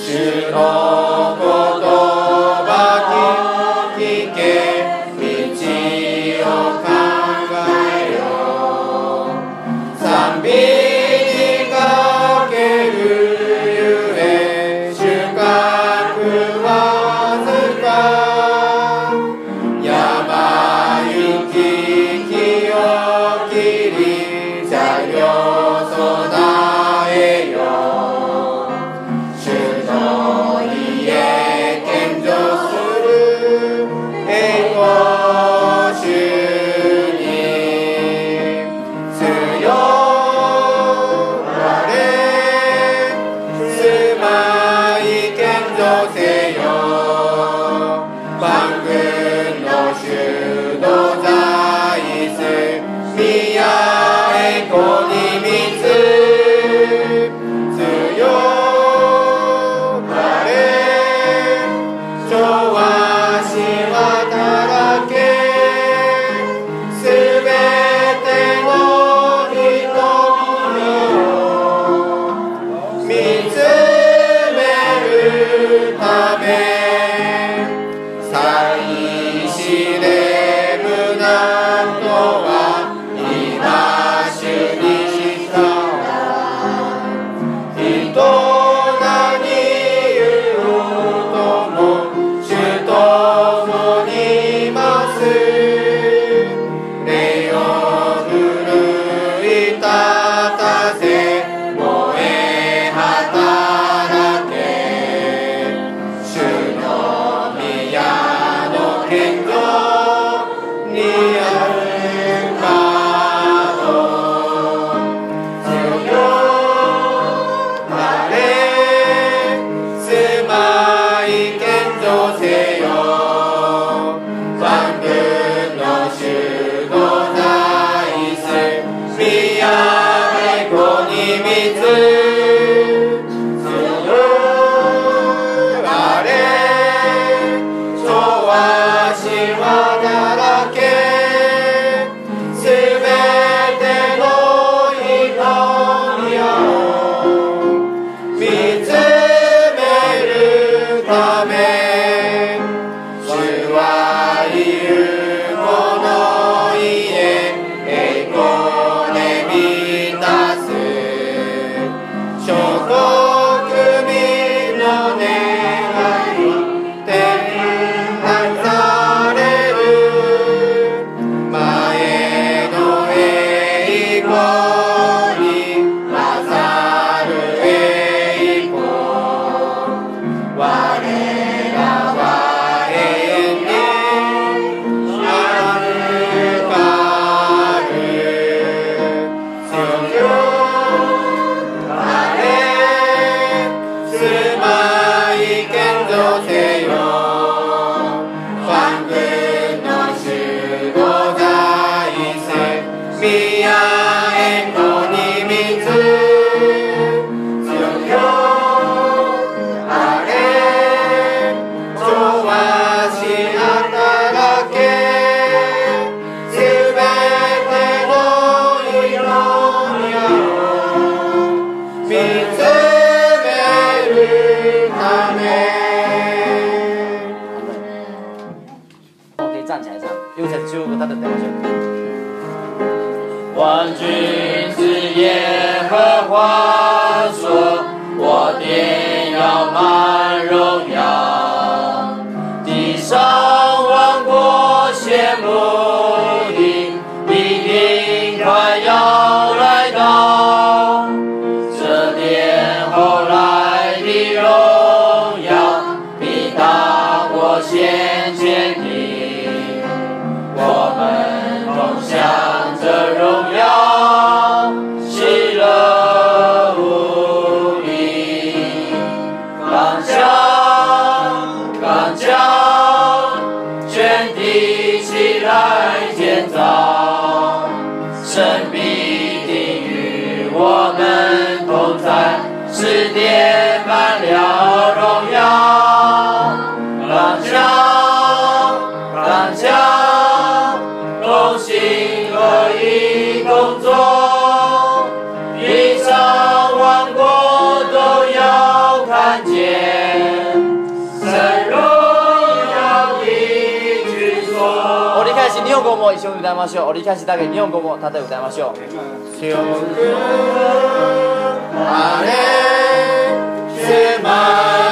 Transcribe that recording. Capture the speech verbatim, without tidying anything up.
主の言葉聞け、道を考えよう。賛美にかけるゆえ収穫はわずか。山行き木を切り茶業備えよう。主の家献上する栄光主に強まれ、住まい献上せよ。万軍の主の座椅子、宮栄光に満つ。強まれ、調和し働け、すべての人々を見つめるため、祭司で無難とは今主にした人何言うとも主ともにいます。霊を奮い立たせ燃え働け、主の宮の献上にあるかど強まれ、住まい献上せよ。万軍の主の座椅子、宮栄光に満つ。強まれ、調和し働け、すべての人々を見つめるため、主は言うこの家栄光で満たす。諸国民の願い天覧される。前の栄光に勝る栄光、我らは永遠にあるかる。強まれ、住まい献上せよ。万軍の主の座椅子、宮栄光に満つ。強まれ、調和し働け、すべての人々を見つめるため。 可以站起来唱，因为才只有他的等下去。 万军之耶和华说，我殿要满荣耀，地上万国羡慕你，必定快要来到。这殿后来的荣耀，必大过先前的。我们共享这荣耀，喜乐无比。刚强，刚强，全体起来。 本語も一緒に歌いましょう。折り返しだけ日本語もただ歌いましょう。 祝福あれ住まい